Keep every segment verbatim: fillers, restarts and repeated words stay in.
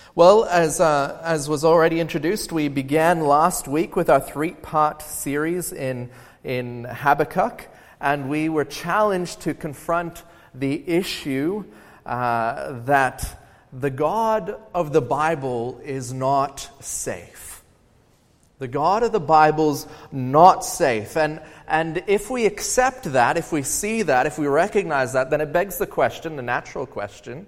Well, as uh, as was already introduced, we began last week with our three-part series in in Habakkuk, and we were challenged to confront the issue uh, that the God of the Bible is not safe. The God of the Bible's not safe, and and if we accept that, if we see that, if we recognize that, then it begs the question, the natural question.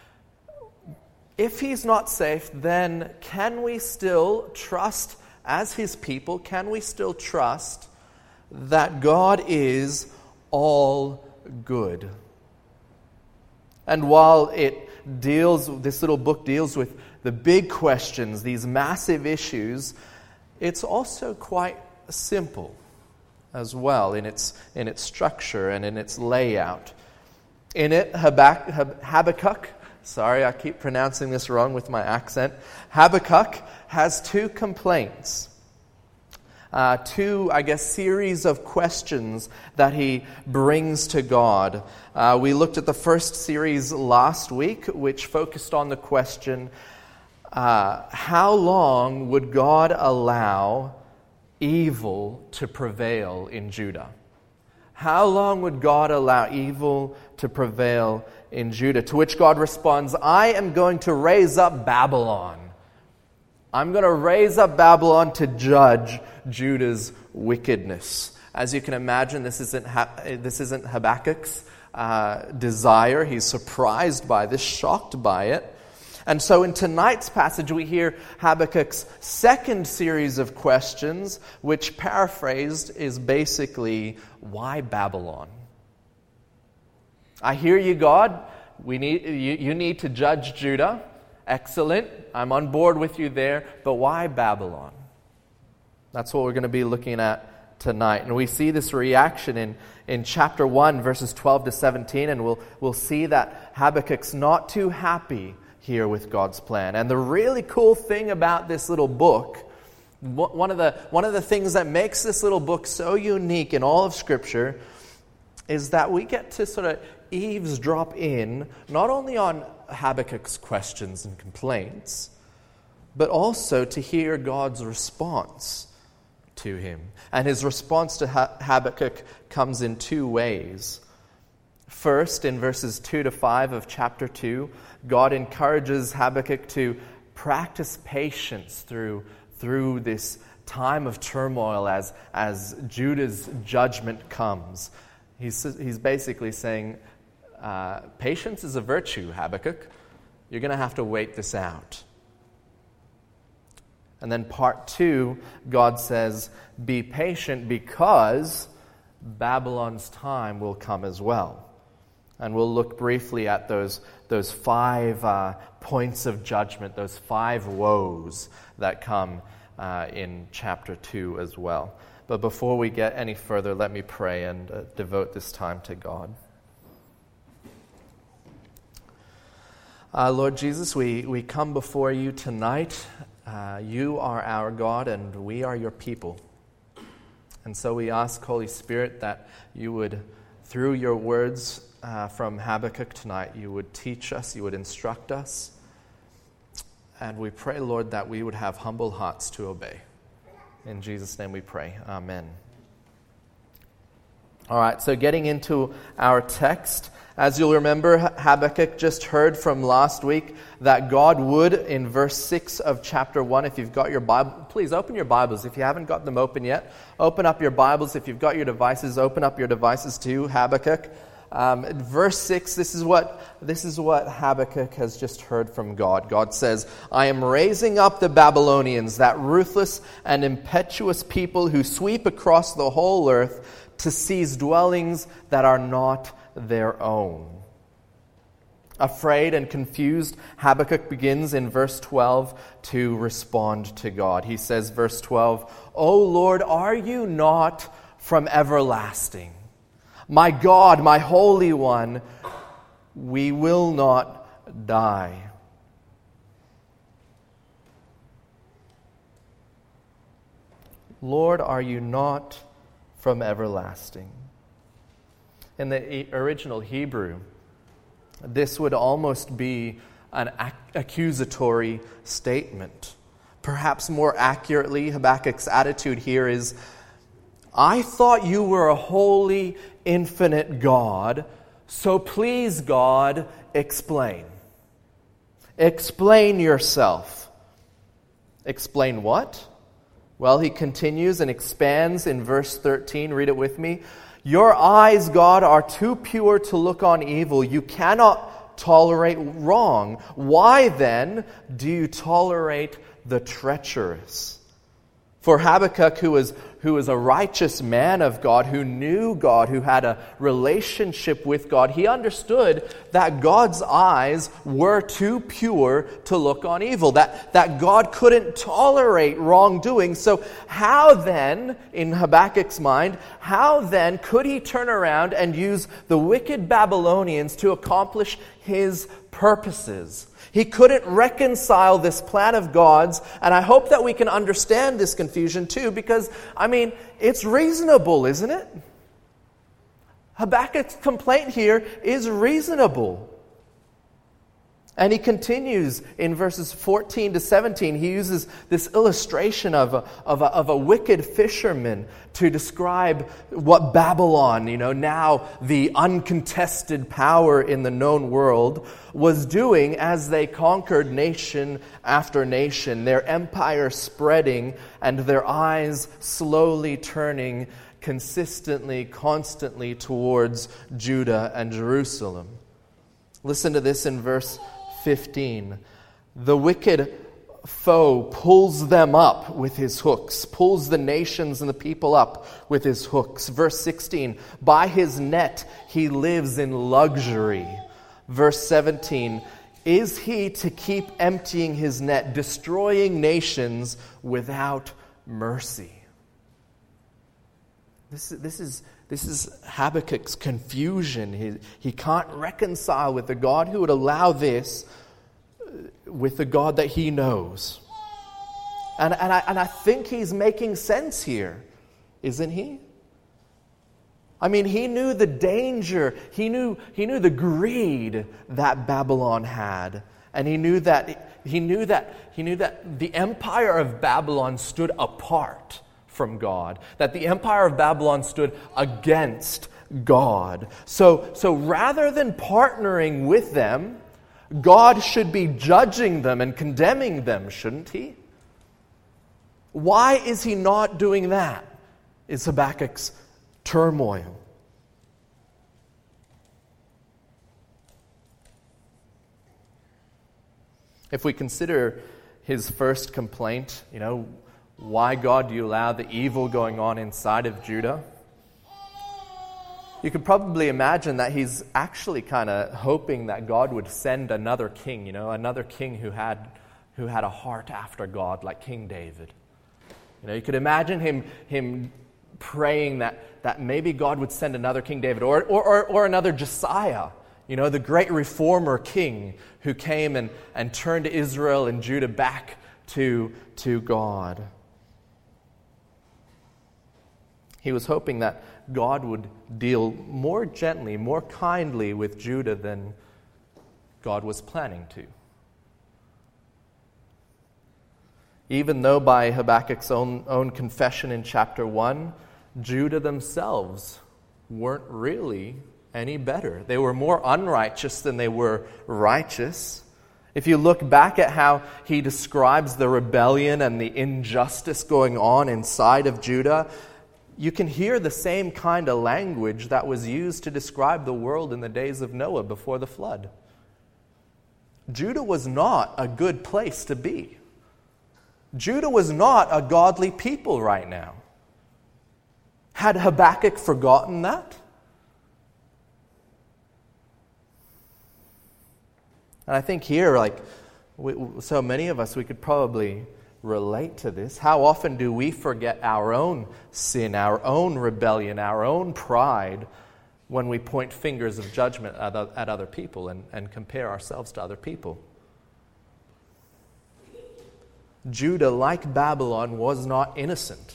If he's not safe, then can we still trust, as his people, can we still trust that God is all good? And while it deals, this little book deals with the big questions, these massive issues, it's also quite simple as well in its in its structure and in its layout. In it, Habakkuk, Habakkuk Sorry, I keep pronouncing this wrong with my accent. Habakkuk has two complaints. Uh, two, I guess, series of questions that he brings to God. Uh, we looked at the first series last week, which focused on the question, uh, how long would God allow evil to prevail in Judah? How long would God allow evil to prevail in Judah? To which God responds, I am going to raise up Babylon. I'm going to raise up Babylon to judge Judah's wickedness. As you can imagine, this isn't this isn't Habakkuk's uh, desire. He's surprised by this, shocked by it. And so in tonight's passage, we hear Habakkuk's second series of questions, which paraphrased is basically, why Babylon? I hear you, God. We need you, you need to judge Judah. Excellent. I'm on board with you there. But why Babylon? That's what we're going to be looking at tonight. And we see this reaction in, in chapter one, verses twelve to seventeen. And we'll, we'll see that Habakkuk's not too happy here with God's plan. And the really cool thing about this little book, one of the one of the things that makes this little book so unique in all of Scripture, is that we get to sort of eavesdrop in not only on Habakkuk's questions and complaints, but also to hear God's response to him. And his response to Habakkuk comes in two ways. First, in verses two to five of chapter two, God encourages Habakkuk to practice patience through, through this time of turmoil as, as Judah's judgment comes. He's, he's basically saying, uh, patience is a virtue, Habakkuk. You're going to have to wait this out. And then part two, God says, be patient because Babylon's time will come as well. And we'll look briefly at those, those five uh, points of judgment, those five woes that come uh, in chapter two as well. But before we get any further, let me pray and uh, devote this time to God. Uh, Lord Jesus, we, we come before you tonight. Uh, you are our God and we are your people. And so we ask, Holy Spirit, that you would, through your words uh, from Habakkuk tonight, you would teach us, you would instruct us. And we pray, Lord, that we would have humble hearts to obey. In Jesus' name we pray. Amen. All right, so getting into our text. As you'll remember, Habakkuk just heard from last week that God would, in verse six of chapter one, if you've got your Bible, please open your Bibles. If you haven't got them open yet, open up your Bibles. If you've got your devices, open up your devices to Habakkuk. Um, verse six, this is what this is what Habakkuk has just heard from God. God says, I am raising up the Babylonians, that ruthless and impetuous people who sweep across the whole earth to seize dwellings that are not their own. Afraid and confused, Habakkuk begins in verse twelve to respond to God. He says, verse twelve, O Lord, are you not from everlasting? My God, my Holy One, we will not die. Lord, are you not from everlasting? In the original Hebrew, this would almost be an ac- accusatory statement. Perhaps more accurately, Habakkuk's attitude here is, I thought you were a holy, infinite God, so please, God, explain. Explain yourself. Explain what? Well, he continues and expands in verse thirteen. Read it with me. Your eyes, God, are too pure to look on evil. You cannot tolerate wrong. Why then do you tolerate the treacherous? For Habakkuk, who was, who was a righteous man of God, who knew God, who had a relationship with God, he understood that God's eyes were too pure to look on evil, that, that God couldn't tolerate wrongdoing. So how then, in Habakkuk's mind, how then could he turn around and use the wicked Babylonians to accomplish his purposes? He couldn't reconcile this plan of God's, and I hope that we can understand this confusion too, because, I mean, it's reasonable, isn't it? Habakkuk's complaint here is reasonable. And he continues in verses fourteen to seventeen. He uses this illustration of a, of a, of a wicked fisherman to describe what Babylon, you know, now the uncontested power in the known world, was doing as they conquered nation after nation, their empire spreading and their eyes slowly turning consistently, constantly towards Judah and Jerusalem. Listen to this in verse fifteen. The wicked foe pulls them up with his hooks, pulls the nations and the people up with his hooks. Verse sixteen, by his net he lives in luxury. Verse seventeen, is he to keep emptying his net, destroying nations without mercy? This, this is This is Habakkuk's confusion. He, he can't reconcile with the God who would allow this with the God that he knows. And, and, I, and I think he's making sense here, isn't he? I mean, he knew the danger. He knew, he knew the greed that Babylon had. And he knew that he knew that he knew that the empire of Babylon stood apart from God, that the empire of Babylon stood against God. So, so rather than partnering with them, God should be judging them and condemning them, shouldn't he? Why is he not doing that? Is Habakkuk's turmoil. If we consider his first complaint, you know, why, God, do you allow the evil going on inside of Judah? You could probably imagine that he's actually kind of hoping that God would send another king, you know, another king who had who had a heart after God, like King David. You know, you could imagine him him praying that, that maybe God would send another King David, or, or, or, or another Josiah, you know, the great reformer king who came and, and turned Israel and Judah back to, to God. He was hoping that God would deal more gently, more kindly with Judah than God was planning to. Even though by Habakkuk's own, own confession in chapter one, Judah themselves weren't really any better. They were more unrighteous than they were righteous. If you look back at how he describes the rebellion and the injustice going on inside of Judah, you can hear the same kind of language that was used to describe the world in the days of Noah before the flood. Judah was not a good place to be. Judah was not a godly people right now. Had Habakkuk forgotten that? And I think here, like we, so many of us, we could probably relate to this. How often do we forget our own sin, our own rebellion, our own pride when we point fingers of judgment at, at other people and, and compare ourselves to other people? Judah, like Babylon, was not innocent.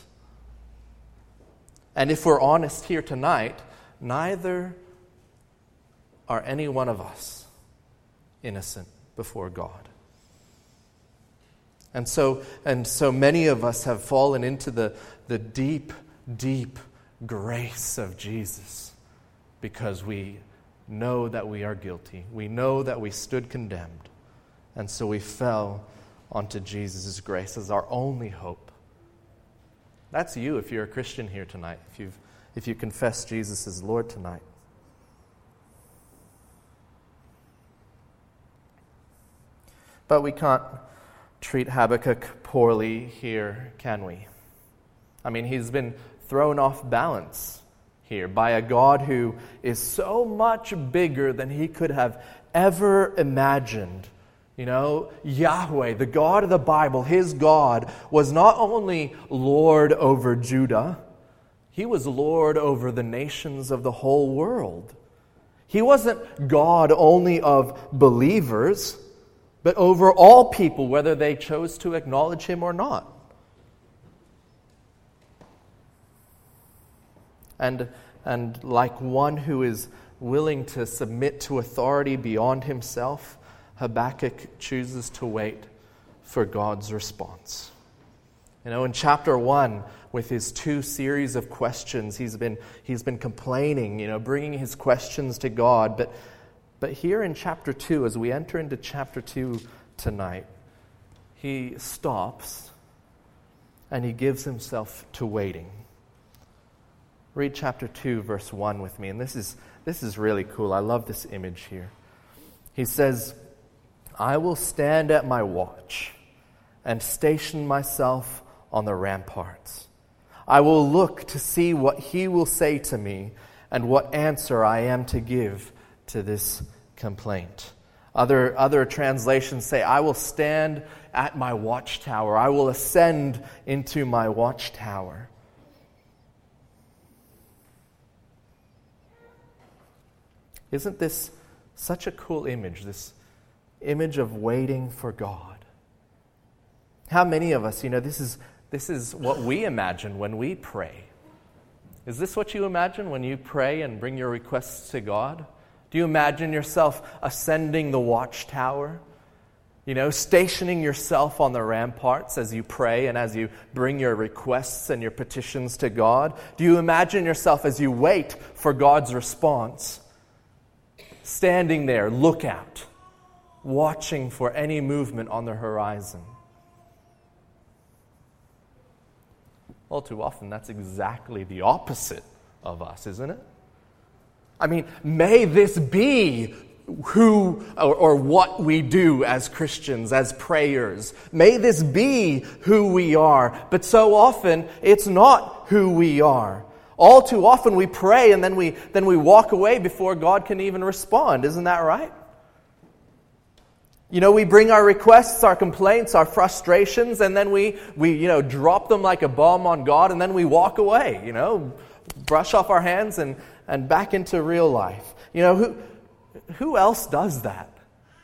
And if we're honest here tonight, neither are any one of us innocent. before God. And so, and so many of us have fallen into the, the deep, deep grace of Jesus because we know that we are guilty. We know that we stood condemned. And so we fell onto Jesus' grace as our only hope. That's you if you're a Christian here tonight, if you've if you confess Jesus as Lord tonight. But we can't treat Habakkuk poorly here, can we? I mean, he's been thrown off balance here by a God who is so much bigger than he could have ever imagined. You know, Yahweh, the God of the Bible, his God, was not only Lord over Judah, he was Lord over the nations of the whole world. He wasn't God only of believers, but over all people, whether they chose to acknowledge him or not. And, and like one who is willing to submit to authority beyond himself, Habakkuk chooses to wait for God's response. You know, in chapter one, with his two series of questions, he's been he's been complaining, you know, bringing his questions to God. But but here in chapter two, as we enter into chapter two tonight, he stops and he gives himself to waiting. Read chapter two, verse one with me, and this is this is really cool. I love this image here. He says, I will stand at my watch and station myself on the ramparts. I will look to see what he will say to me and what answer I am to give to this complaint. Other, other translations say, I will stand at my watchtower. I will ascend into my watchtower. Isn't this such a cool image, this image of waiting for God? How many of us, you know, this is this is what we imagine when we pray. Is this what you imagine when you pray and bring your requests to God? Do you imagine yourself ascending the watchtower? You know, stationing yourself on the ramparts as you pray and as you bring your requests and your petitions to God? Do you imagine yourself as you wait for God's response, standing there, lookout, watching for any movement on the horizon? All too often, that's exactly the opposite of us, isn't it? I mean, may this be who or, or what we do as Christians, as prayers. May this be who we are. But so often, it's not who we are. All too often, we pray and then we then we walk away before God can even respond. Isn't that right? You know, we bring our requests, our complaints, our frustrations, and then we, we, you know, drop them like a bomb on God, and then we walk away, you know, brush off our hands and, and back into real life. You know, who, who else does that?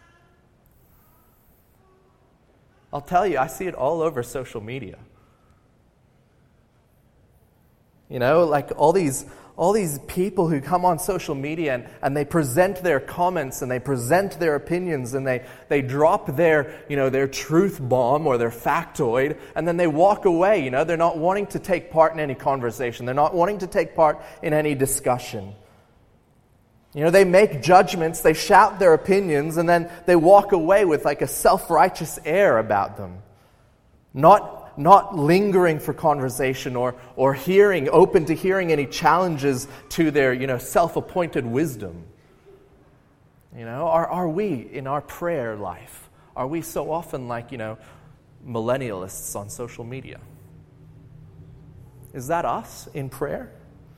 I'll tell you, I see it all over social media. You know, like all these all these people who come on social media and, and they present their comments and they present their opinions and they, they drop their, you know, their truth bomb or their factoid, and then they walk away. You know, they're not wanting to take part in any conversation. They're not wanting to take part in any discussion. You know, they make judgments, they shout their opinions, and then they walk away with like a self-righteous air about them. Not Not lingering for conversation or or hearing, open to hearing any challenges to their, you know, self-appointed wisdom. You know, are are we in our prayer life? Are we so often like, you know, millennialists on social media? Is that us in prayer?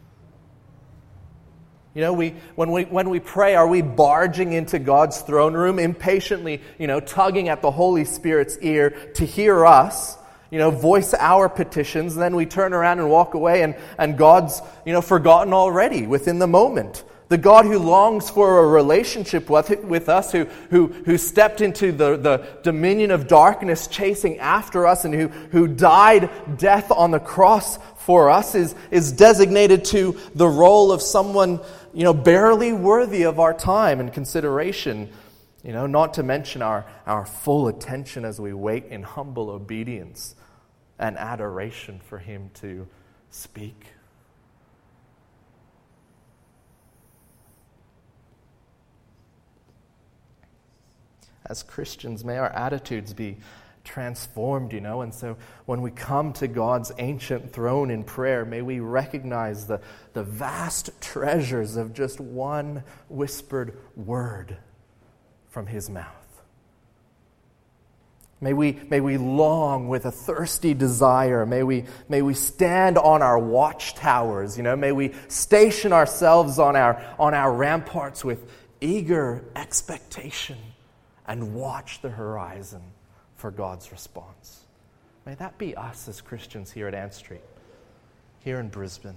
You know, we when we when we pray, are we barging into God's throne room, impatiently, you know, tugging at the Holy Spirit's ear to hear us? You know, voice our petitions, and then we turn around and walk away, and, and God's, you know, forgotten already within the moment. The God who longs for a relationship with, with us, who, who, who stepped into the, the dominion of darkness chasing after us, and who, who died death on the cross for us, is, is designated to the role of someone, you know, barely worthy of our time and consideration. You know, not to mention our, our full attention as we wait in humble obedience and adoration for him to speak. As Christians, may our attitudes be transformed, you know, and so when we come to God's ancient throne in prayer, may we recognize the, the vast treasures of just one whispered word from his mouth. May we, may we long with a thirsty desire. May we, may we stand on our watchtowers, you know, may we station ourselves on our, on our ramparts with eager expectation and watch the horizon for God's response. May that be us as Christians here at Ann Street, here in Brisbane.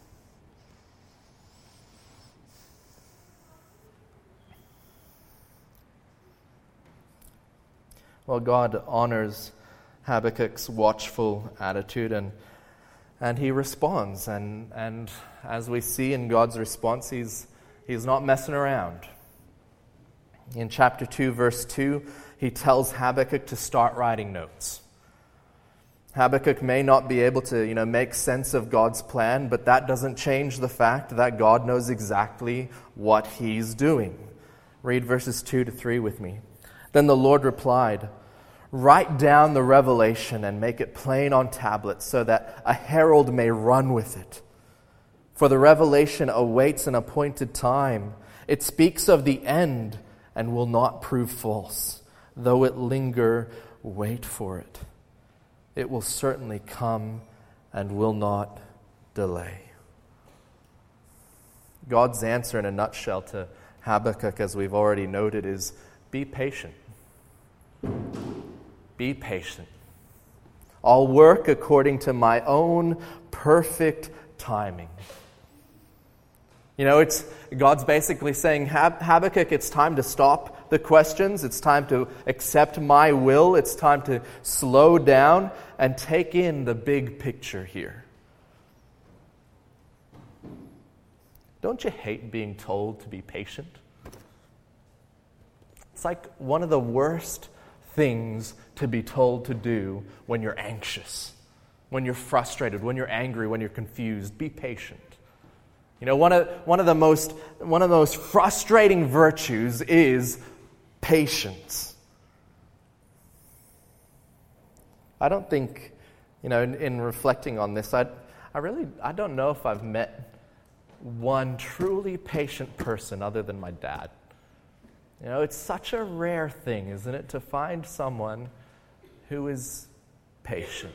Well, God honors Habakkuk's watchful attitude, and and he responds. And and as we see in God's response, he's he's not messing around. In chapter two, verse two, he tells Habakkuk to start writing notes. Habakkuk may not be able to, you know, make sense of God's plan, but that doesn't change the fact that God knows exactly what he's doing. Read verses two to three with me. Then the Lord replied, "Write down the revelation and make it plain on tablets so that a herald may run with it. For the revelation awaits an appointed time. It speaks of the end and will not prove false. Though it linger, wait for it. It will certainly come and will not delay." God's answer in a nutshell to Habakkuk, as we've already noted, is be patient. Be patient. I'll work according to my own perfect timing. You know, it's God's basically saying, Hab- Habakkuk, it's time to stop the questions. It's time to accept my will. It's time to slow down and take in the big picture here. Don't you hate being told to be patient? It's like one of the worst things to be told to do when you're anxious, when you're frustrated, when you're angry, when you're confused. Be patient. You know, one of one of the most one of the most frustrating virtues is patience. I don't think, you know, in, in reflecting on this, I I really I don't know if I've met one truly patient person other than my dad. You know, it's such a rare thing, isn't it, to find someone who is patient.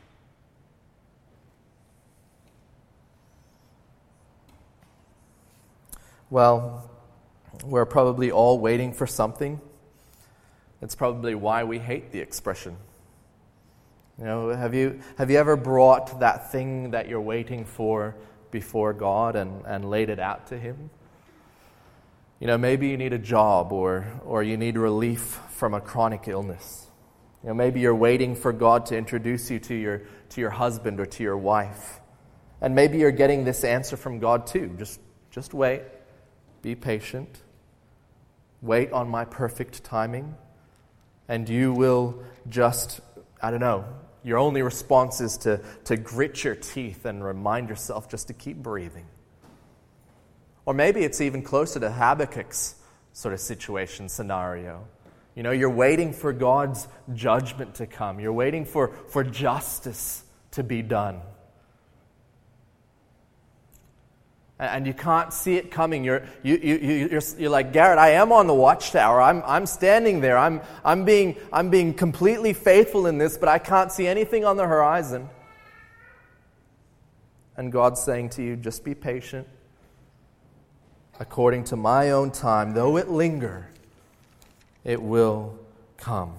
Well, we're probably all waiting for something. That's probably why we hate the expression. You know, have you have you ever brought that thing that you're waiting for before God and, and laid it out to Him? You know, maybe you need a job or or you need relief from a chronic illness. You know, maybe you're waiting for God to introduce you to your to your husband or to your wife. And maybe you're getting this answer from God too. Just just wait. Be patient. Wait on my perfect timing. And you will just, I don't know, your only response is to, to grit your teeth and remind yourself just to keep breathing. Or maybe it's even closer to Habakkuk's sort of situation, scenario. You know, you're waiting for God's judgment to come. You're waiting for, for justice to be done. And you can't see it coming. You're you you you're, you're like, Garrett, I am on the watchtower. I'm I'm standing there. I'm I'm being I'm being completely faithful in this, but I can't see anything on the horizon. And God's saying to you, just be patient. According to my own time, though it linger, it will come.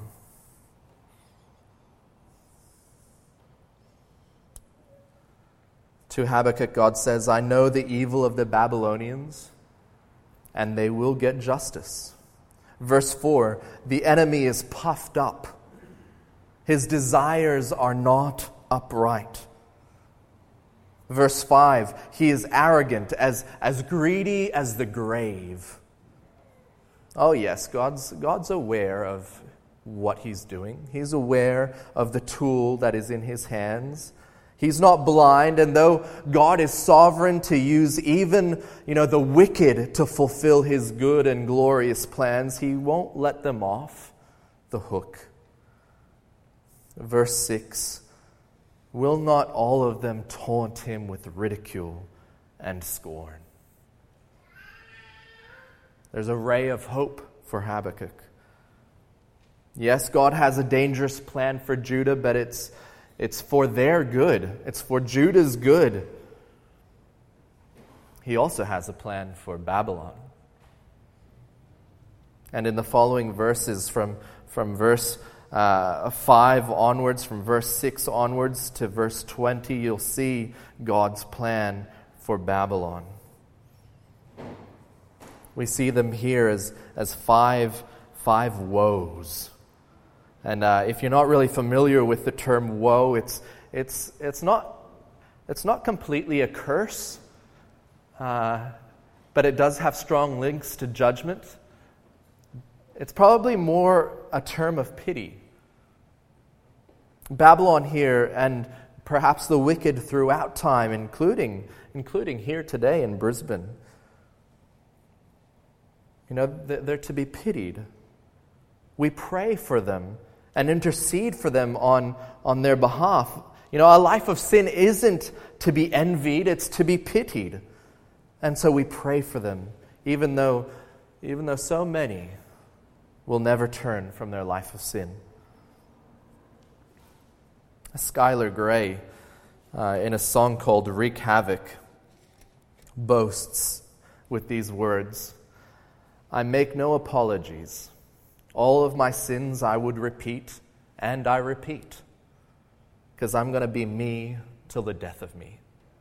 To Habakkuk, God says, I know the evil of the Babylonians, and they will get justice. Verse four, the enemy is puffed up. His desires are not upright. Verse five, he is arrogant, as, as greedy as the grave. Oh yes, God's, God's aware of what he's doing. He's aware of the tool that is in his hands. He's not blind, and though God is sovereign to use even, you know, the wicked to fulfill his good and glorious plans, he won't let them off the hook. Verse six, will not all of them taunt him with ridicule and scorn? There's a ray of hope for Habakkuk. Yes, God has a dangerous plan for Judah, but it's it's for their good. It's for Judah's good. He also has a plan for Babylon. And in the following verses, from, from verse uh, five onwards, from verse six onwards to verse twenty, you'll see God's plan for Babylon. We see them here as, as five, five woes. And uh, if you're not really familiar with the term woe, it's it's it's not it's not completely a curse, uh, but it does have strong links to judgment. It's probably more a term of pity. Babylon here, and perhaps the wicked throughout time, including including here today in Brisbane, you know, they're to be pitied. We pray for them and intercede for them on, on their behalf. You know, a life of sin isn't to be envied, it's to be pitied. And so we pray for them, even though, even though so many will never turn from their life of sin. Skylar Grey, uh, in a song called Wreak Havoc, boasts with these words, "I make no apologies. All of my sins I would repeat, and I repeat, because I'm going to be me till the death of me."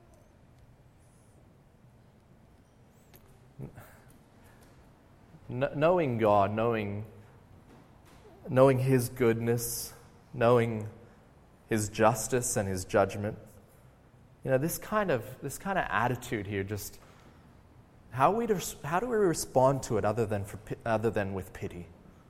N- knowing God, knowing, knowing His goodness, knowing His justice and His judgment, you know, this kind of this kind of attitude here, just how we how do we respond to it other than for other than with pity?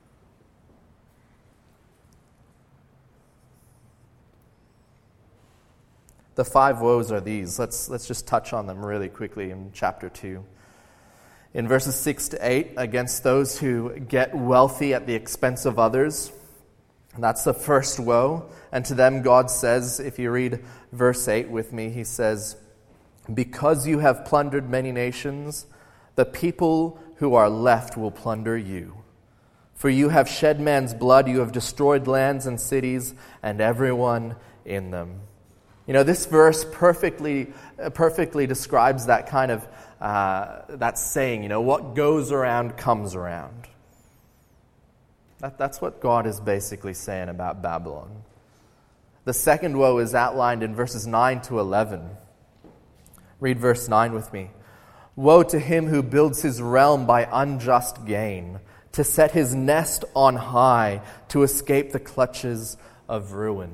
The five woes are these. Let's let's just touch on them really quickly in chapter two. In verses six to eight, against those who get wealthy at the expense of others. And that's the first woe. And to them God says, if you read verse eight with me, he says, "Because you have plundered many nations, the people who are left will plunder you. For you have shed man's blood, you have destroyed lands and cities, and everyone in them." You know, this verse perfectly uh, perfectly describes that kind of, uh, that saying, you know, what goes around comes around. That, that's what God is basically saying about Babylon. The second woe is outlined in verses nine to eleven. Read verse nine with me. "Woe to him who builds his realm by unjust gain, to set his nest on high, to escape the clutches of ruin."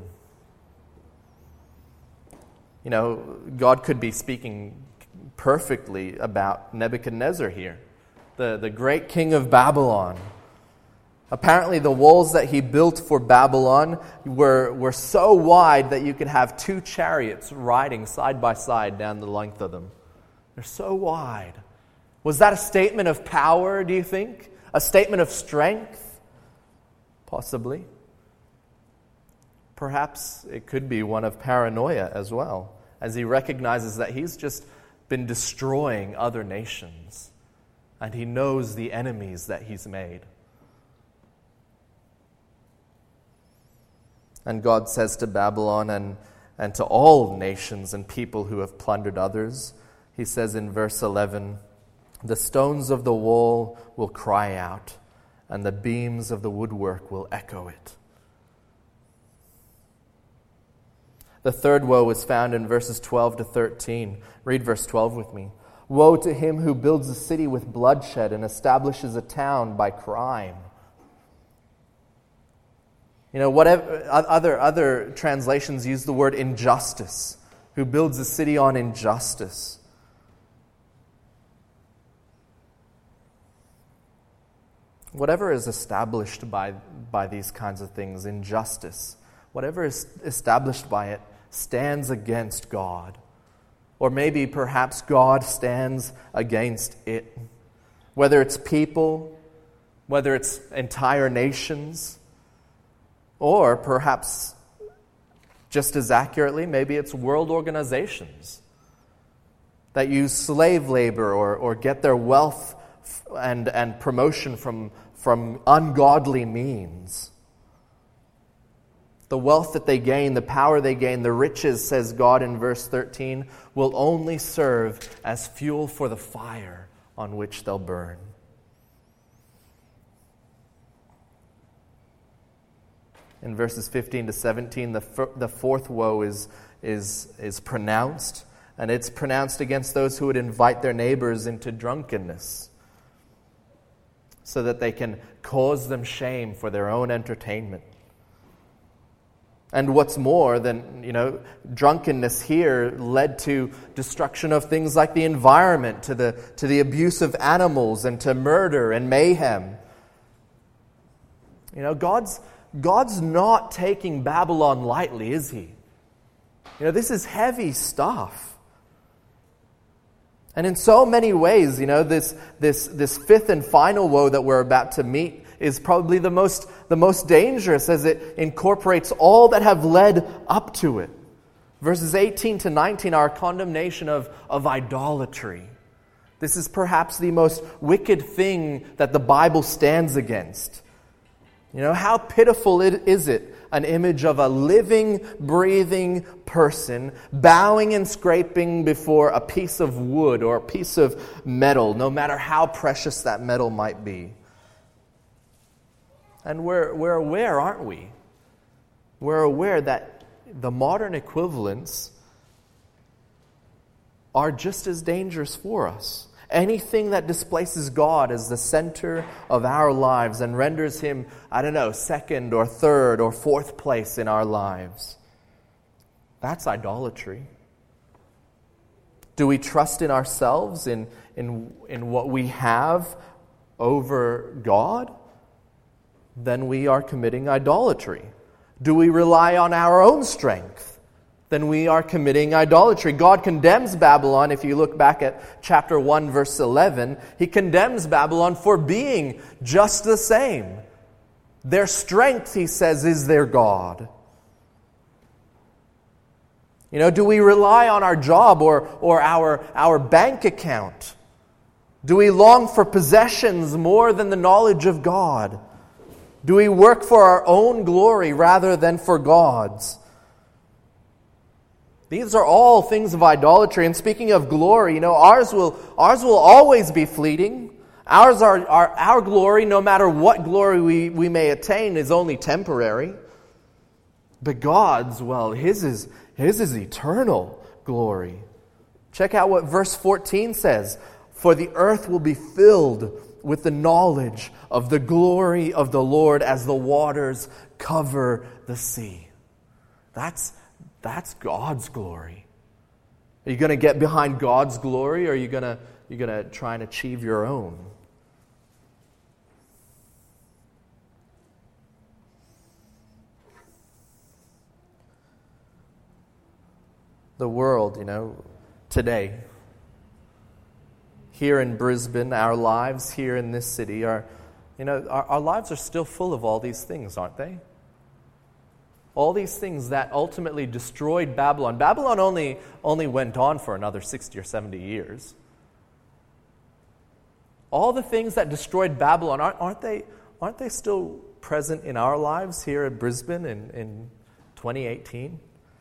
You know, God could be speaking perfectly about Nebuchadnezzar here, the, the great king of Babylon. Apparently the walls that he built for Babylon were, were so wide that you could have two chariots riding side by side down the length of them. They're so wide. Was that a statement of power, do you think? A statement of strength? Possibly. Perhaps it could be one of paranoia as well, as he recognizes that he's just been destroying other nations, and he knows the enemies that he's made. And God says to Babylon and, and to all nations and people who have plundered others, he says in verse eleven, "The stones of the wall will cry out, and the beams of the woodwork will echo it." The third woe is found in verses twelve to thirteen. Read verse twelve with me. "Woe to him who builds a city with bloodshed and establishes a town by crime." You know, whatever other other translations use the word injustice. Who builds a city on injustice. whatever is established by, by these kinds of things, injustice, whatever is established by it stands against God. Or maybe perhaps God stands against it. Whether it's people, whether it's entire nations, or perhaps just as accurately, maybe it's world organizations that use slave labor or, or get their wealth and, and promotion from, from ungodly means. The wealth that they gain, the power they gain, the riches, says God in verse thirteen, will only serve as fuel for the fire on which they'll burn. In verses fifteen to seventeen, the, f- the fourth woe is, is, is pronounced, and it's pronounced against those who would invite their neighbors into drunkenness so that they can cause them shame for their own entertainment. And what's more than, you know, drunkenness here led to destruction of things like the environment, to the, to the abuse of animals, and to murder and mayhem. You know, God's God's not taking Babylon lightly, is He? You know, this is heavy stuff. And in so many ways, you know, this this this fifth and final woe that we're about to meet is probably the most the most dangerous, as it incorporates all that have led up to it. Verses eighteen to nineteen are a condemnation of, of idolatry. This is perhaps the most wicked thing that the Bible stands against. You know, how pitiful it, is it, an image of a living, breathing person bowing and scraping before a piece of wood or a piece of metal, no matter how precious that metal might be. And we're, we're aware, aren't we? We're aware that the modern equivalents are just as dangerous for us. Anything that displaces God as the center of our lives and renders Him, I don't know, second or third or fourth place in our lives, that's idolatry. Do we trust in ourselves, in, in, in what we have over God? Then we are committing idolatry. Do we rely on our own strength? Then we are committing idolatry. God condemns Babylon. If you look back at chapter one, verse eleven, He condemns Babylon for being just the same. Their strength, He says, is their God. You know, do we rely on our job or, or our, our bank account? Do we long for possessions more than the knowledge of God? Do we work for our own glory rather than for God's? These are all things of idolatry. And speaking of glory, you know, ours will ours will always be fleeting. Ours are, our, our glory, no matter what glory we, we may attain, is only temporary. But God's, well, His is His is eternal glory. Check out what verse fourteen says. For the earth will be filled with the knowledge of the glory of the Lord as the waters cover the sea. That's That's God's glory. Are you going to get behind God's glory, or are you going to you going to try and achieve your own? The world, you know, today, here in Brisbane, our lives here in this city are, you know, our, our lives are still full of all these things, aren't they? All these things that ultimately destroyed Babylon. Babylon only, only went on for another sixty or seventy years. All the things that destroyed Babylon, aren't, aren't they aren't they still present in our lives here at Brisbane in, in twenty eighteen?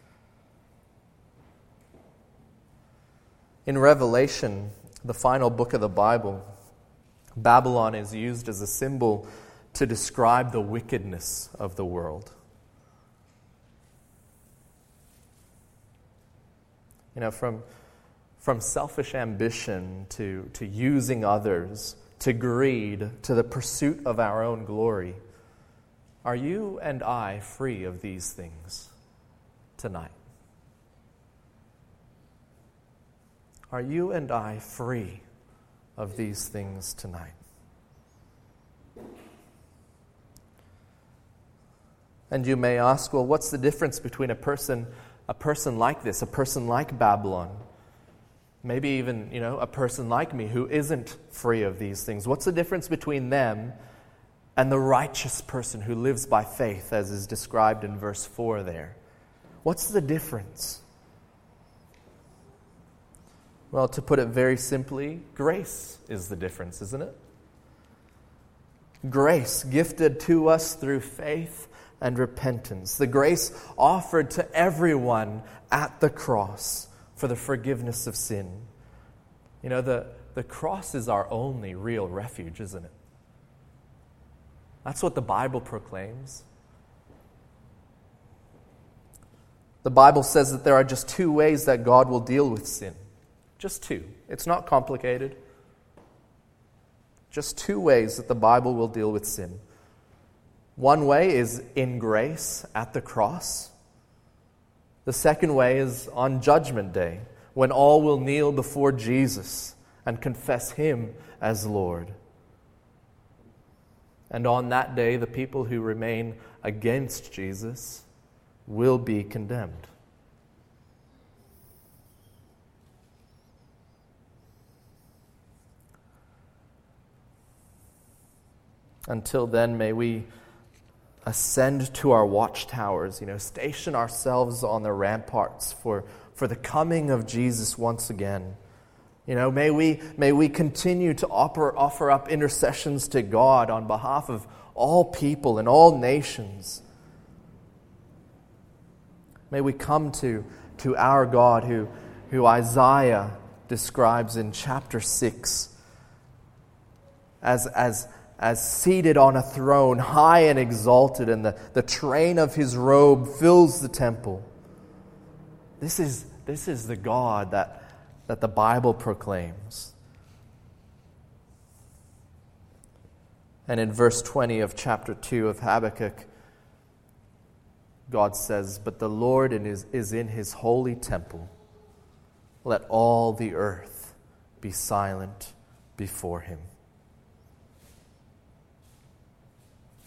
In Revelation, the final book of the Bible, Babylon is used as a symbol to describe the wickedness of the world. You know, from, from selfish ambition to, to using others, to greed, to the pursuit of our own glory. Are you and I free of these things tonight? Are you and I free of these things tonight? And you may ask, well, what's the difference between a person, a person like this, a person like Babylon? Maybe even, you know, a person like me who isn't free of these things. What's the difference between them and the righteous person who lives by faith, as is described in verse four there? What's the difference? Well, to put it very simply, grace is the difference, isn't it? Grace gifted to us through faith and repentance. The grace offered to everyone at the cross for the forgiveness of sin. You know, the, the cross is our only real refuge, isn't it? That's what the Bible proclaims. The Bible says that there are just two ways that God will deal with sin. Just two. It's not complicated. Just two ways that the Bible will deal with sin. One way is in grace at the cross. The second way is on Judgment Day, when all will kneel before Jesus and confess Him as Lord. And on that day, the people who remain against Jesus will be condemned. Until then, may we ascend to our watchtowers, you know, station ourselves on the ramparts for, for the coming of Jesus once again. You know, may we may we continue to offer, offer up intercessions to God on behalf of all people and all nations. May we come to, to our God who, who Isaiah describes in chapter six as as as seated on a throne, high and exalted, and the, the train of His robe fills the temple. This is, this is the God that, that the Bible proclaims. And in verse twenty of chapter two of Habakkuk, God says, "But the Lord is, is in His holy temple. Let all the earth be silent before Him."